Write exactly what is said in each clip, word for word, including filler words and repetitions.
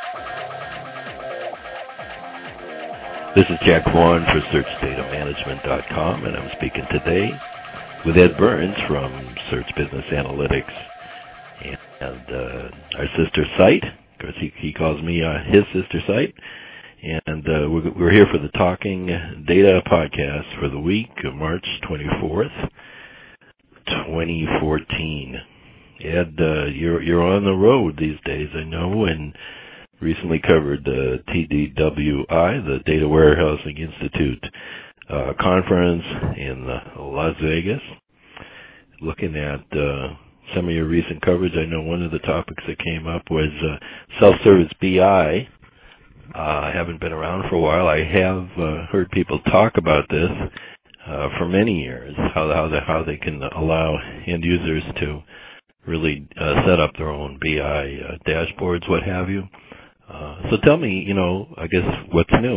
This is Jack Vaughn for Search Data Management dot com, and I'm speaking today with Ed Burns from Search Business Analytics and uh, our sister site, because he, he calls me uh, his sister site. And uh, we're, we're here for the Talking Data podcast for the week of March twenty-fourth, twenty fourteen. Ed, uh, you're you're on the road these days, I know, and recently covered the T D W I, the Data Warehousing Institute uh, conference in uh, Las Vegas. Looking at uh, some of your recent coverage, I know one of the topics that came up was uh, self-service B I. Uh, I haven't been around for a while. I have uh, heard people talk about this uh, for many years, how how they, how they can allow end users to really uh, set up their own B I uh, dashboards, what have you. Uh, so tell me, you know, I guess what's new?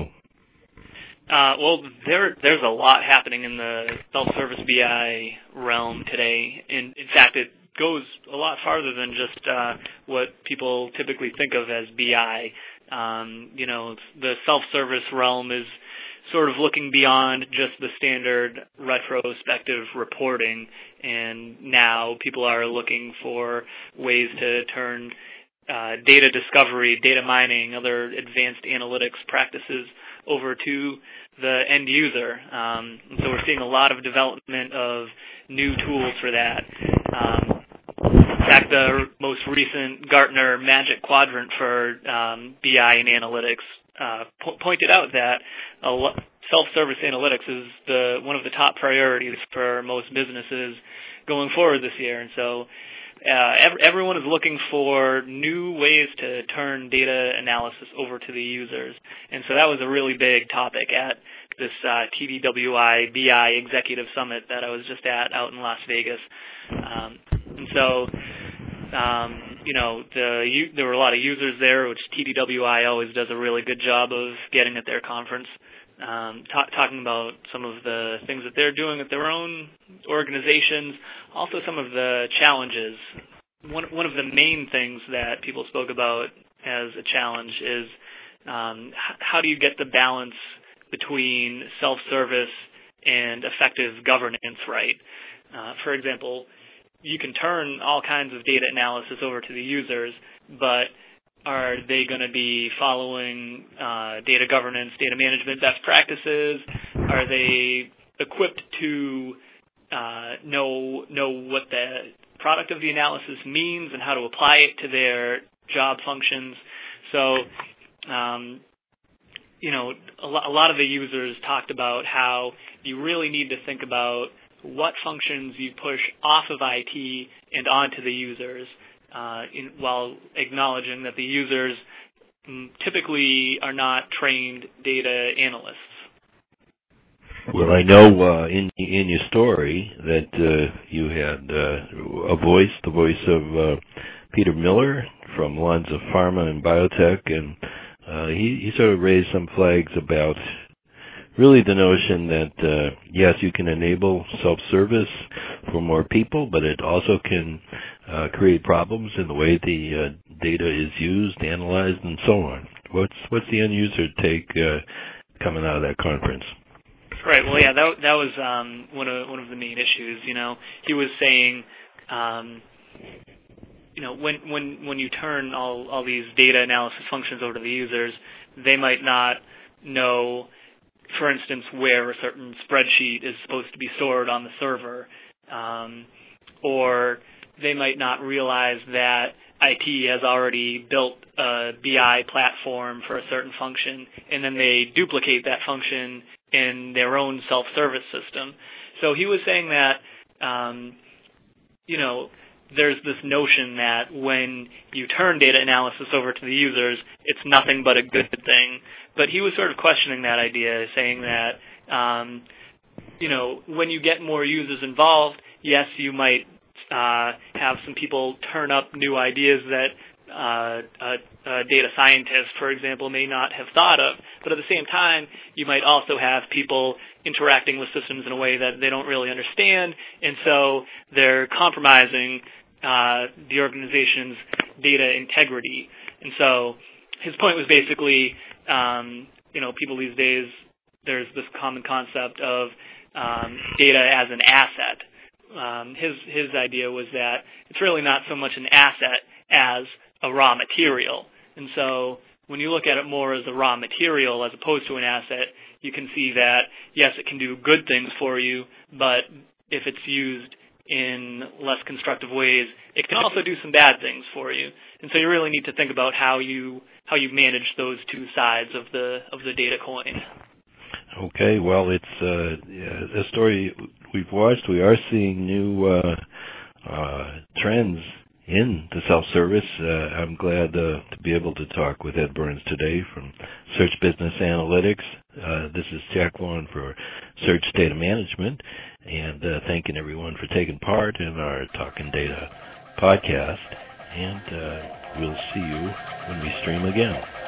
Uh, well, there there's a lot happening in the self-service B I realm today. In, in fact, it goes a lot farther than just uh, what people typically think of as B I. Um, you know, the self-service realm is sort of looking beyond just the standard retrospective reporting, and now people are looking for ways to turn Uh, data discovery, data mining, other advanced analytics practices over to the end user. Um, and so we're seeing a lot of development of new tools for that. Um, in fact, the most recent Gartner Magic Quadrant for um, B I and analytics uh, po- pointed out that a lo- self-service analytics is the one of the top priorities for most businesses going forward this year. And so Uh, ev- everyone is looking for new ways to turn data analysis over to the users. And so that was a really big topic at this uh, T D W I B I Executive Summit that I was just at out in Las Vegas. Um, and so, um, you know, the, you, there were a lot of users there, which T D W I always does a really good job of getting at their conference. Um, ta- talking about some of the things that they're doing at their own organizations, also some of the challenges. One, one of the main things that people spoke about as a challenge is um, h- how do you get the balance between self-service and effective governance right? Uh, for example, you can turn all kinds of data analysis over to the users, but are they going to be following uh, data governance, data management best practices? Are they equipped to uh, know know what the product of the analysis means and how to apply it to their job functions? So, um, you know, a, lo- a lot of the users talked about how you really need to think about what functions you push off of I T and onto the users. Uh, in, while acknowledging that the users mm, typically are not trained data analysts. Well, I know uh, in in your story that uh, you had uh, a voice, the voice of uh, Peter Miller from Lonza Pharma and Biotech, and uh, he, he sort of raised some flags about really the notion that, uh, yes, you can enable self-service for more people, but it also can uh, create problems in the way the uh, data is used, analyzed, and so on. What's what's the end user take uh, coming out of that conference? Right. Well, yeah, that that was um, one of one of the main issues. You know, he was saying, um, you know, when when when you turn all all these data analysis functions over to the users, they might not know, for instance, where a certain spreadsheet is supposed to be stored on the server, um, or they might not realize that I T has already built a B I platform for a certain function, and then they duplicate that function in their own self-service system. So he was saying that, um, you know, there's this notion that when you turn data analysis over to the users, it's nothing but a good thing. But he was sort of questioning that idea, saying that, um, you know, when you get more users involved, yes, you might uh, have some people turn up new ideas that uh, a, a data scientist, for example, may not have thought of. But at the same time, you might also have people interacting with systems in a way that they don't really understand, and so they're compromising uh, the organization's data integrity. And so his point was basically, um, you know, people these days, there's this common concept of um, data as an asset. Um, his his idea was that it's really not so much an asset as a raw material. And so when you look at it more as a raw material as opposed to an asset, you can see that, yes, it can do good things for you, but if it's used in less constructive ways, it can also do some bad things for you. And so you really need to think about how you how you manage those two sides of the of the data coin. Okay, well, it's uh, a story we've watched. We are seeing new uh, uh, trends in the self-service. Uh, I'm glad uh, to be able to talk with Ed Burns today from Search Business Analytics. Uh, this is Jack Vaughn for Search Data Management, and uh, thanking everyone for taking part in our Talking Data podcast. And uh, we'll see you when we stream again.